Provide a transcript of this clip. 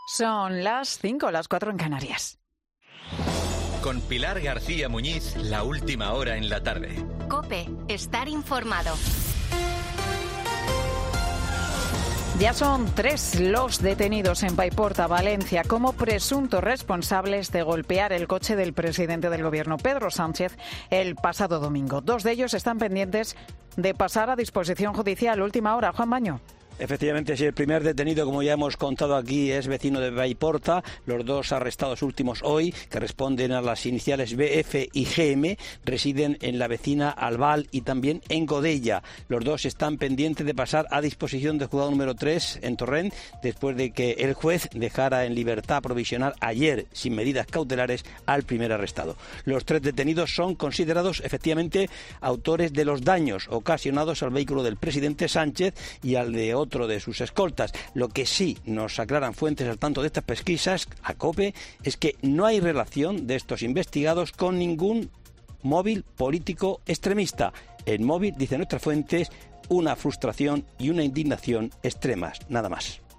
Son las 5, las 4 en Canarias. Con Pilar García Muñiz, la última hora en la tarde. COPE, estar informado. Ya son 3 los detenidos en Paiporta, Valencia, como presuntos responsables de golpear el coche del presidente del Gobierno, Pedro Sánchez, el pasado domingo. 2 de ellos están pendientes de pasar a disposición judicial. Última hora, Juan Baño. Efectivamente, sí, el primer detenido, como ya hemos contado aquí, es vecino de Paiporta. Los 2 arrestados últimos hoy, que responden a las iniciales BF y GM, residen en la vecina Albal y también en Godella. Los 2 están pendientes de pasar a disposición del juzgado número 3 en Torrent, después de que el juez dejara en libertad provisional ayer, sin medidas cautelares, al primer arrestado. Los 3 detenidos son considerados efectivamente autores de los daños ocasionados al vehículo del presidente Sánchez y al de otro de sus escoltas. Lo que sí nos aclaran fuentes al tanto de estas pesquisas, a COPE, es que no hay relación de estos investigados con ningún móvil político extremista. El móvil, dicen nuestras fuentes, una frustración y una indignación extremas, nada más.